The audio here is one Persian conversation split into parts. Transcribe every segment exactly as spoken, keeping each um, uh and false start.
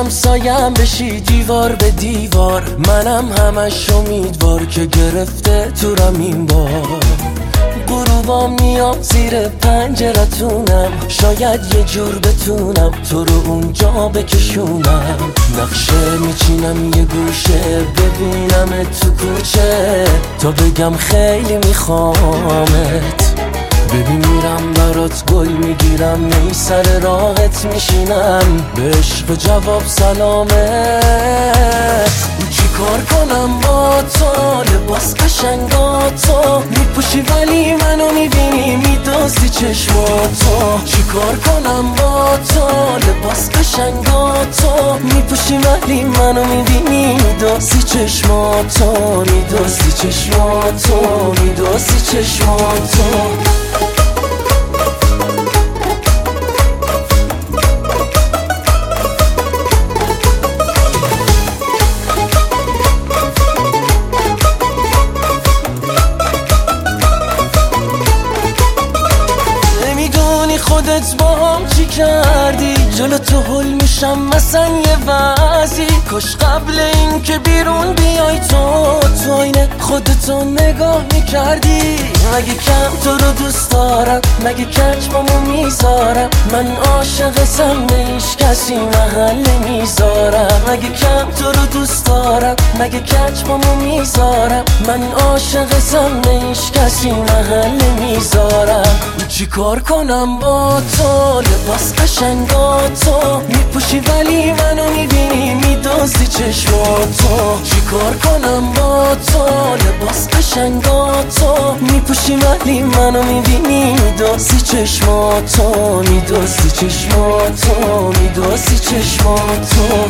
همسایم بشی دیوار به دیوار، منم همش امیدوار که گرفته تورم این بار. غروبا میام زیر پنجرتونم، شاید یه جور بتونم تو رو اونجا بکشونم. نقشه میچینم یه گوشه، ببینم تو کوچه تا بگم خیلی میخوامت. ببین میرم برات گل میگیرم، می سر راحت میشینم، به عشق جواب سلامت. چی کار کنم با تو، لباس قشنگاتو میپوشی ولی منو میبینی میدوزی چشماتو. چی کار کنم با تو، لباس قشنگاتو میپوشی ولی منو میبینی میدوزی چشماتو، میدوزی چشماتو، میدوزی چشماتو. خودت با هم چی کردی، جلو تو هل میشم مثلا یه وضعی. کاش قبل این که بیرون بیای تو تو اینه خودتو نگاه میکردی. مگه کم تو رو دوست دارم، مگه کچمامو میذارم، من عاشقتم به هیچ کسی محل نمیذارم. مگه کم تو رو دوست دارم، مگه کچمامو میذارم، من عاشقتم به هیچ کسی محل نمیذارم. چی کار کنم با تو، لباس قشنگاتو میپوشی ولی منو میبینی میدوزی چشماتو. چی کار کنم با تو، لباس قشنگاتو میپوشی ولی منو میبینی میدوزی چشماتو، میدوزی چشماتو، میدوزی چشماتو.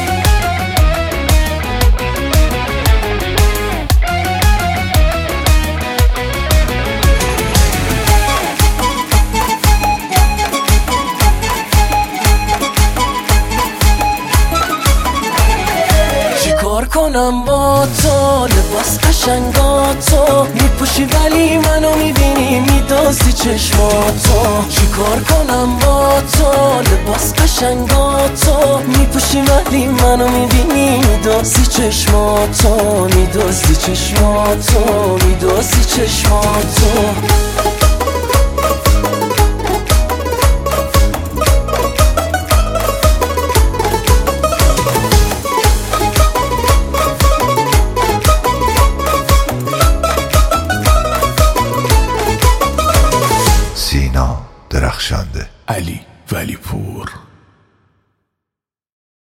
کار کنم با تو، لباس قشنگاتو میپوشی ولی منو میبینی میدوزی چشماتو. چی کار کنم با تو، لباس قشنگاتو میپوشی ولی منو میبینی میدوزی چشماتو، میدوزی چشماتو، میدوزی چشماتو. سینا درخشنده، علی ولی پور.